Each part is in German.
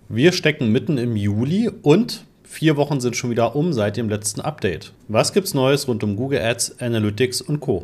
Wir stecken mitten im Juli und 4 Wochen sind schon wieder um seit dem letzten Update. Was gibt's Neues rund um Google Ads, Analytics und Co.?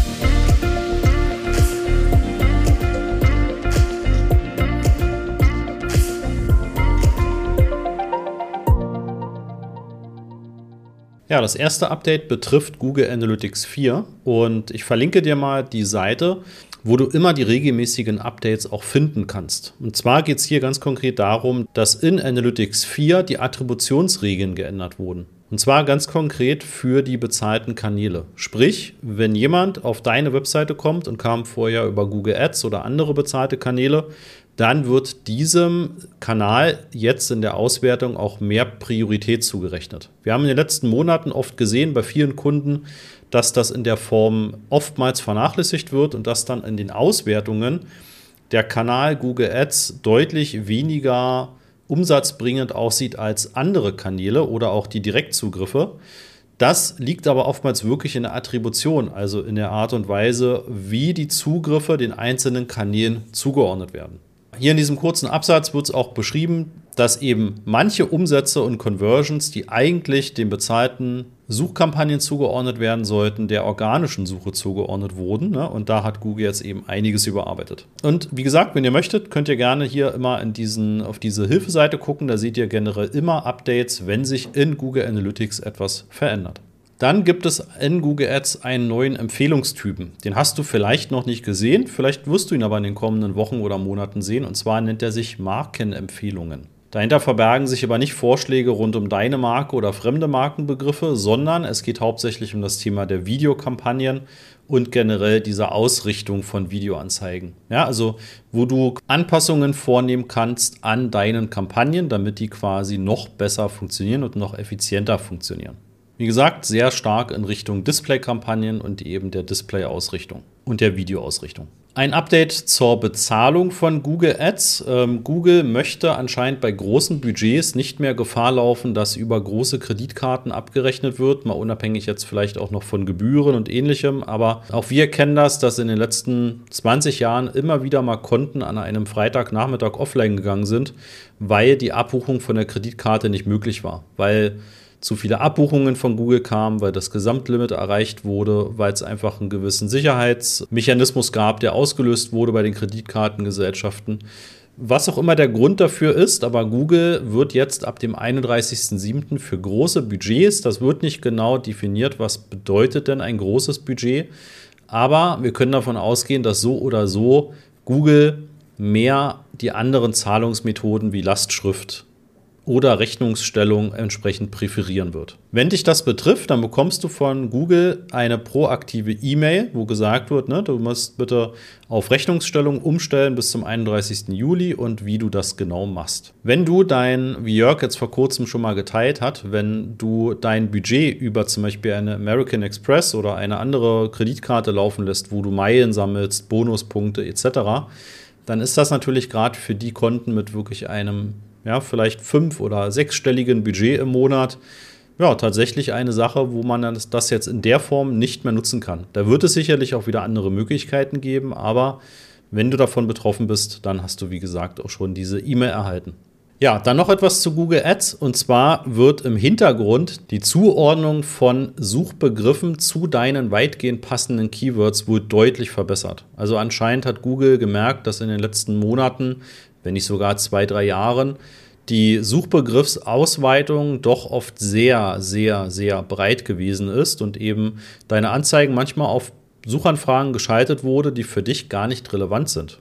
Ja, das erste Update betrifft Google Analytics 4 und ich verlinke dir mal die Seite, wo du immer die regelmäßigen Updates auch finden kannst. Und zwar geht es hier ganz konkret darum, dass in Analytics 4 die Attributionsregeln geändert wurden. Und zwar ganz konkret für die bezahlten Kanäle. Sprich, wenn jemand auf deine Webseite kommt und kam vorher über Google Ads oder andere bezahlte Kanäle, dann wird diesem Kanal jetzt in der Auswertung auch mehr Priorität zugerechnet. Wir haben in den letzten Monaten oft gesehen bei vielen Kunden, dass das in der Form oftmals vernachlässigt wird und dass dann in den Auswertungen der Kanal Google Ads deutlich weniger umsatzbringend aussieht als andere Kanäle oder auch die Direktzugriffe. Das liegt aber oftmals wirklich in der Attribution, also in der Art und Weise, wie die Zugriffe den einzelnen Kanälen zugeordnet werden. Hier in diesem kurzen Absatz wird es auch beschrieben, dass eben manche Umsätze und Conversions, die eigentlich den bezahlten Suchkampagnen zugeordnet werden sollten, der organischen Suche zugeordnet wurden. Ne? Und da hat Google jetzt eben einiges überarbeitet. Und wie gesagt, wenn ihr möchtet, könnt ihr gerne hier immer auf diese Hilfeseite gucken. Da seht ihr generell immer Updates, wenn sich in Google Analytics etwas verändert. Dann gibt es in Google Ads einen neuen Empfehlungstypen. Den hast du vielleicht noch nicht gesehen, vielleicht wirst du ihn aber in den kommenden Wochen oder Monaten sehen. Und zwar nennt er sich Markenempfehlungen. Dahinter verbergen sich aber nicht Vorschläge rund um deine Marke oder fremde Markenbegriffe, sondern es geht hauptsächlich um das Thema der Videokampagnen und generell dieser Ausrichtung von Videoanzeigen. Ja, also wo du Anpassungen vornehmen kannst an deinen Kampagnen, damit die quasi noch besser funktionieren und noch effizienter funktionieren. Wie gesagt, sehr stark in Richtung Display-Kampagnen und eben der Display-Ausrichtung und der Videoausrichtung. Ein Update zur Bezahlung von Google Ads. Google möchte anscheinend bei großen Budgets nicht mehr Gefahr laufen, dass über große Kreditkarten abgerechnet wird, mal unabhängig jetzt vielleicht auch noch von Gebühren und Ähnlichem. Aber auch wir kennen das, dass in den letzten 20 Jahren immer wieder mal Konten an einem Freitagnachmittag offline gegangen sind, weil die Abbuchung von der Kreditkarte nicht möglich war, weil zu viele Abbuchungen von Google kamen, weil das Gesamtlimit erreicht wurde, weil es einfach einen gewissen Sicherheitsmechanismus gab, der ausgelöst wurde bei den Kreditkartengesellschaften. Was auch immer der Grund dafür ist, aber Google wird jetzt ab dem 31.07. für große Budgets, das wird nicht genau definiert, was bedeutet denn ein großes Budget, aber wir können davon ausgehen, dass so oder so Google mehr die anderen Zahlungsmethoden wie Lastschrift oder Rechnungsstellung entsprechend präferieren wird. Wenn dich das betrifft, dann bekommst du von Google eine proaktive E-Mail, wo gesagt wird, ne, du musst bitte auf Rechnungsstellung umstellen bis zum 31. Juli und wie du das genau machst. Wenn du wie Jörg jetzt vor kurzem schon mal geteilt hat, wenn du dein Budget über zum Beispiel eine American Express oder eine andere Kreditkarte laufen lässt, wo du Meilen sammelst, Bonuspunkte etc., dann ist das natürlich gerade für die Konten mit wirklich einem vielleicht 5- oder 6-stelligen Budget im Monat, tatsächlich eine Sache, wo man das jetzt in der Form nicht mehr nutzen kann. Da wird es sicherlich auch wieder andere Möglichkeiten geben, aber wenn du davon betroffen bist, dann hast du, wie gesagt, auch schon diese E-Mail erhalten. Ja, dann noch etwas zu Google Ads, und zwar wird im Hintergrund die Zuordnung von Suchbegriffen zu deinen weitgehend passenden Keywords wohl deutlich verbessert. Also anscheinend hat Google gemerkt, dass in den letzten Monaten, wenn nicht sogar 2-3 Jahren, die Suchbegriffsausweitung doch oft sehr, sehr, sehr breit gewesen ist und eben deine Anzeigen manchmal auf Suchanfragen geschaltet wurde, die für dich gar nicht relevant sind.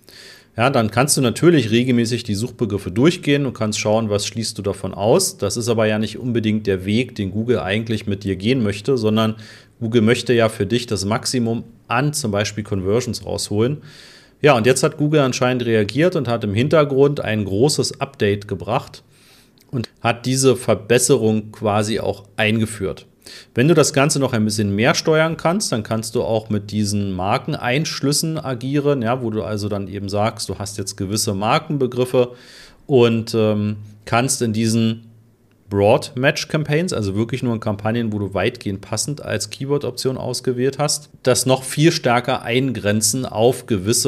Ja, dann kannst du natürlich regelmäßig die Suchbegriffe durchgehen und kannst schauen, was schließt du davon aus. Das ist aber ja nicht unbedingt der Weg, den Google eigentlich mit dir gehen möchte, sondern Google möchte ja für dich das Maximum an zum Beispiel Conversions rausholen. Ja, und jetzt hat Google anscheinend reagiert und hat im Hintergrund ein großes Update gebracht und hat diese Verbesserung quasi auch eingeführt. Wenn du das Ganze noch ein bisschen mehr steuern kannst, dann kannst du auch mit diesen Markeneinschlüssen agieren, ja, wo du also dann eben sagst, du hast jetzt gewisse Markenbegriffe und kannst in diesen Broad Match Campaigns, also wirklich nur in Kampagnen, wo du weitgehend passend als Keyword-Option ausgewählt hast, das noch viel stärker eingrenzen auf gewisse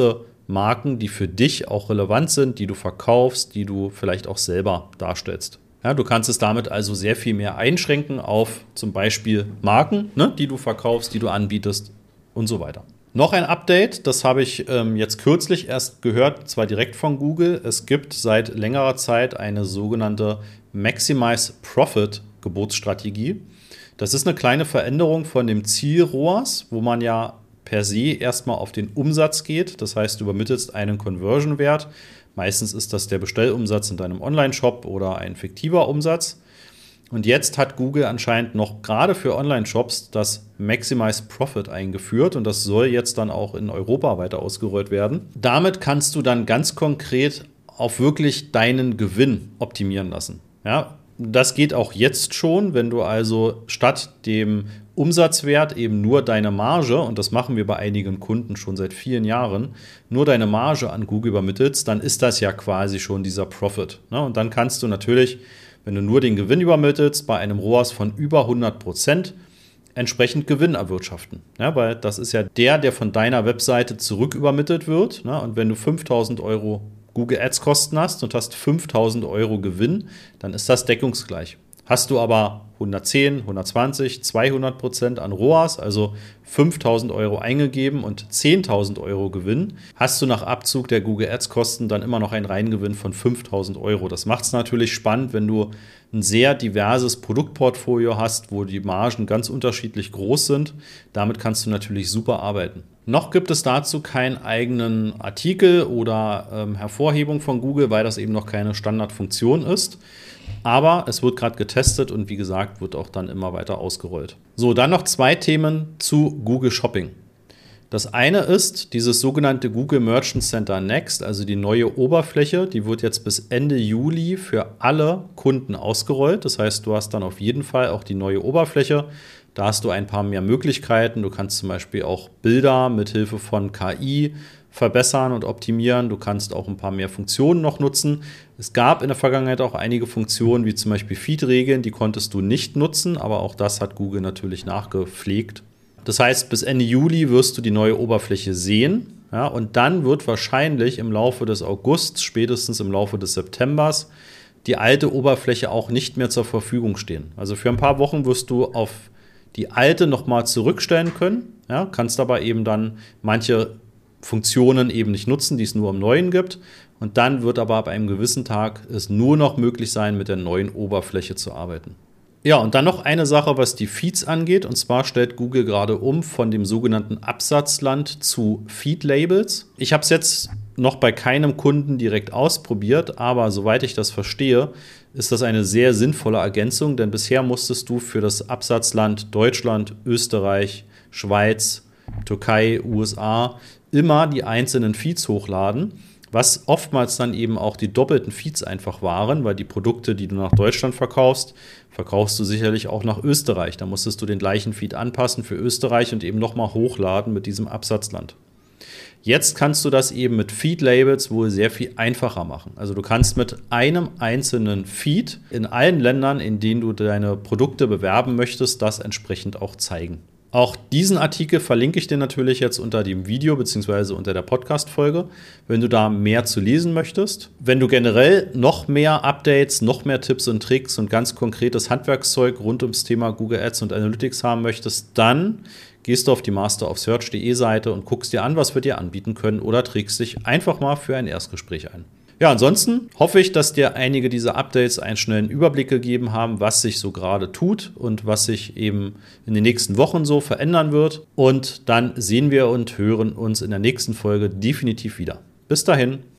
Marken, die für dich auch relevant sind, die du verkaufst, die du vielleicht auch selber darstellst. Ja, du kannst es damit also sehr viel mehr einschränken auf zum Beispiel Marken, ne, die du verkaufst, die du anbietest und so weiter. Noch ein Update, das habe ich jetzt kürzlich erst gehört, zwar direkt von Google. Es gibt seit längerer Zeit eine sogenannte Maximize Profit Gebotsstrategie. Das ist eine kleine Veränderung von dem Ziel ROAS, wo man ja per se erstmal auf den Umsatz geht. Das heißt, du übermittelst einen Conversion-Wert. Meistens ist das der Bestellumsatz in deinem Online-Shop oder ein fiktiver Umsatz. Und jetzt hat Google anscheinend noch gerade für Online-Shops das Maximize Profit eingeführt und das soll jetzt dann auch in Europa weiter ausgerollt werden. Damit kannst du dann ganz konkret auf wirklich deinen Gewinn optimieren lassen. Ja, das geht auch jetzt schon, wenn du also statt dem Umsatzwert eben nur deine Marge, und das machen wir bei einigen Kunden schon seit vielen Jahren, nur deine Marge an Google übermittelst, dann ist das ja quasi schon dieser Profit. Und dann kannst du natürlich, wenn du nur den Gewinn übermittelst, bei einem ROAS von über 100% entsprechend Gewinn erwirtschaften. Ja, weil das ist ja der von deiner Webseite zurück übermittelt wird. Und wenn du 5.000 Euro Google Ads Kosten hast und hast 5.000 Euro Gewinn, dann ist das deckungsgleich. Hast du aber 110, 120, 200% an ROAS, also 5.000 Euro eingegeben und 10.000 Euro Gewinn, hast du nach Abzug der Google Ads Kosten dann immer noch einen Reingewinn von 5.000 Euro. Das macht es natürlich spannend, wenn du ein sehr diverses Produktportfolio hast, wo die Margen ganz unterschiedlich groß sind. Damit kannst du natürlich super arbeiten. Noch gibt es dazu keinen eigenen Artikel oder Hervorhebung von Google, weil das eben noch keine Standardfunktion ist. Aber es wird gerade getestet und wie gesagt, wird auch dann immer weiter ausgerollt. So, dann noch zwei Themen zu Google Shopping. Das eine ist dieses sogenannte Google Merchant Center Next, also die neue Oberfläche, die wird jetzt bis Ende Juli für alle Kunden ausgerollt. Das heißt, du hast dann auf jeden Fall auch die neue Oberfläche. Da hast du ein paar mehr Möglichkeiten. Du kannst zum Beispiel auch Bilder mit Hilfe von KI verbessern und optimieren. Du kannst auch ein paar mehr Funktionen noch nutzen. Es gab in der Vergangenheit auch einige Funktionen, wie zum Beispiel Feed-Regeln, die konntest du nicht nutzen, aber auch das hat Google natürlich nachgepflegt. Das heißt, bis Ende Juli wirst du die neue Oberfläche sehen. Ja, und dann wird wahrscheinlich im Laufe des Augusts, spätestens im Laufe des Septembers, die alte Oberfläche auch nicht mehr zur Verfügung stehen. Also für ein paar Wochen wirst du auf die alte nochmal zurückstellen können, ja, kannst aber eben dann manche Funktionen eben nicht nutzen, die es nur im Neuen gibt. Und dann wird aber ab einem gewissen Tag es nur noch möglich sein, mit der neuen Oberfläche zu arbeiten. Ja, und dann noch eine Sache, was die Feeds angeht. Und zwar stellt Google gerade um von dem sogenannten Absatzland zu Feed-Labels. Ich habe es jetzt noch bei keinem Kunden direkt ausprobiert, aber soweit ich das verstehe, ist das eine sehr sinnvolle Ergänzung, denn bisher musstest du für das Absatzland Deutschland, Österreich, Schweiz, Türkei, USA immer die einzelnen Feeds hochladen, was oftmals dann eben auch die doppelten Feeds einfach waren, weil die Produkte, die du nach Deutschland verkaufst, verkaufst du sicherlich auch nach Österreich. Da musstest du den gleichen Feed anpassen für Österreich und eben nochmal hochladen mit diesem Absatzland. Jetzt kannst du das eben mit Feed-Labels wohl sehr viel einfacher machen. Also du kannst mit einem einzelnen Feed in allen Ländern, in denen du deine Produkte bewerben möchtest, das entsprechend auch zeigen. Auch diesen Artikel verlinke ich dir natürlich jetzt unter dem Video bzw. unter der Podcast-Folge, wenn du da mehr zu lesen möchtest. Wenn du generell noch mehr Updates, noch mehr Tipps und Tricks und ganz konkretes Handwerkszeug rund ums Thema Google Ads und Analytics haben möchtest, dann gehst du auf die masterofsearch.de Seite und guckst dir an, was wir dir anbieten können oder trägst dich einfach mal für ein Erstgespräch ein. Ja, ansonsten hoffe ich, dass dir einige dieser Updates einen schnellen Überblick gegeben haben, was sich so gerade tut und was sich eben in den nächsten Wochen so verändern wird. Und dann sehen wir und hören uns in der nächsten Folge definitiv wieder. Bis dahin.